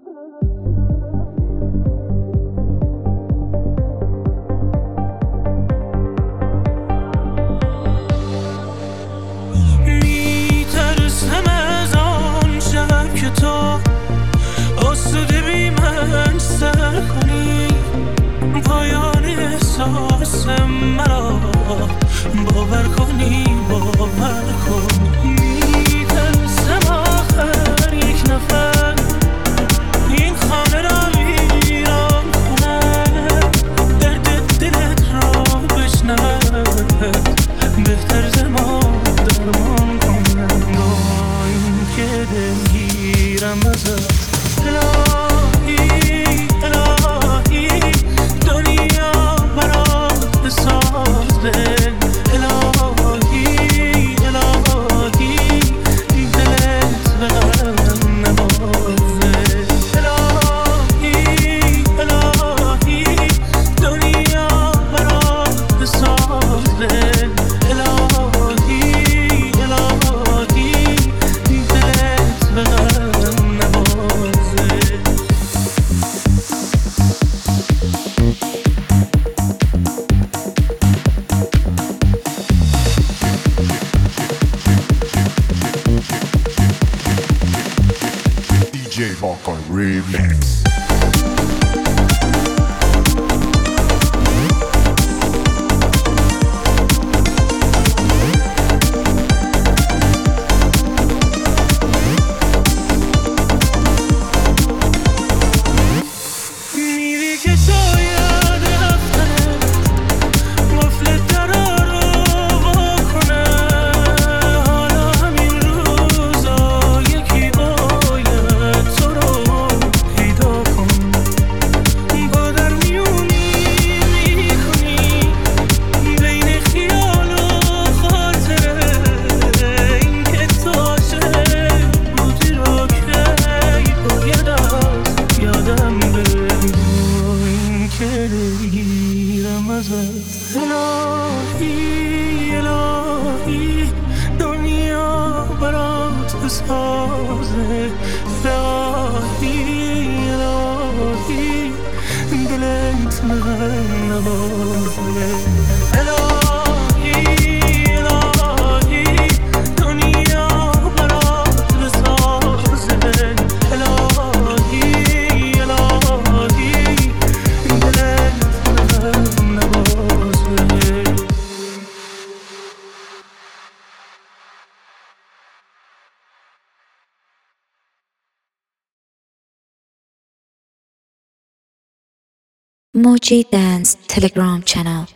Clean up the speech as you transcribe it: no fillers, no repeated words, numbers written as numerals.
میترسم از آن شب که تو آسوده بی من سر کنی، پایان احساس مرا باور کنی، باور کنی. میترسم آخر یک نفر این خانه را ویران کند، درد دلت را بشنود، بهتر زمان درمان کنم با این که دلگیرم ازت. الهی الهی دنیا برات بسازه، الهی الهی دلت به قلبم نوازه، الهی الهی دنیا برات بسازه، الهی الهی دلت به قلبم نوازه. DJ Hawkeye Remix. میری که شاید رفتنه قفل درا رو واکنه، حالا همین روزا یکی باید تو رو پیدا کن، با در میونی میکنی بین خیال و خاطره، این که تو عاشق بودی رو کی باید از یادم بره، این که دلگیرم ازت. الهی الهی دنیا برات بسازه، الهی الهی دلت به من نوازه، الهی الهی دنیا برات بسازه، الهی الهی دلت به من نوازه. Moji Dance Telegram channel.